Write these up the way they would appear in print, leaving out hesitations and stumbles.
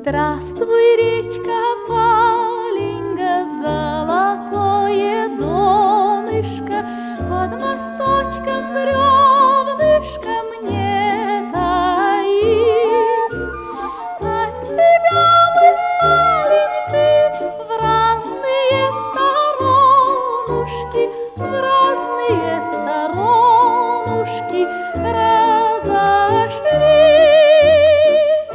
Здравствуй, речка Паленька, золотое донышко, под мосточком бревнышко мне таись. От тебя мы с Аленькой в разные сторонушки, в разные сторонушки разошлись.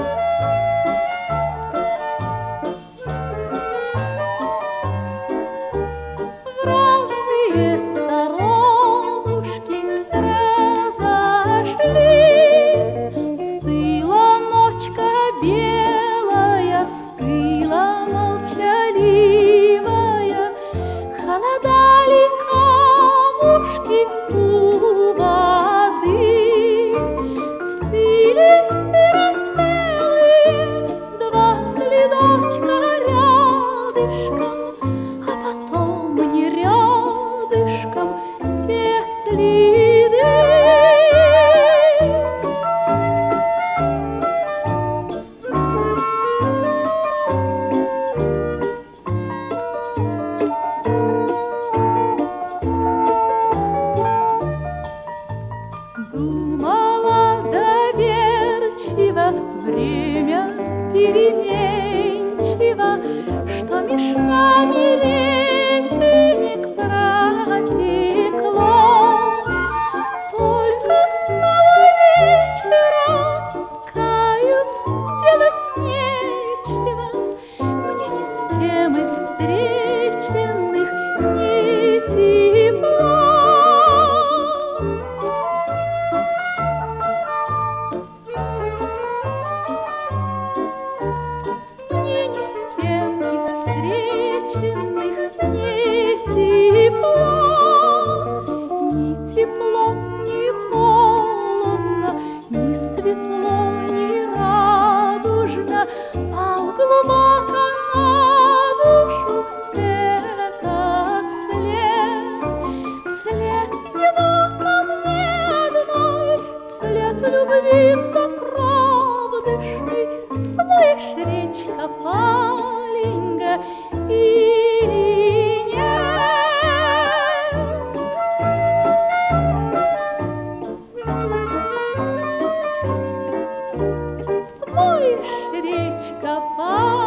В разные сторонушки разошлись. Стыла ночка белая, стыла молчаливая, холодали камушки у воды. Стыли сиротелые два следочка рядышком, а потом не рядышком те следы. Думала доверчиво, время переменчиво, что меж нами реченек протекло. Только с того вечера, каюсь, делать нечего, мне ни с кем из встреченных не тепло. Мне ни с кем из встреченных не тепло. Ни тепло, ни холодно, ни светло, ни радужно, пал глубоко на душу этот след. След его ко мне одной, след любви взаправдышной. Смоешь, речка Паленька, или нет? Смоешь, речка Паленька,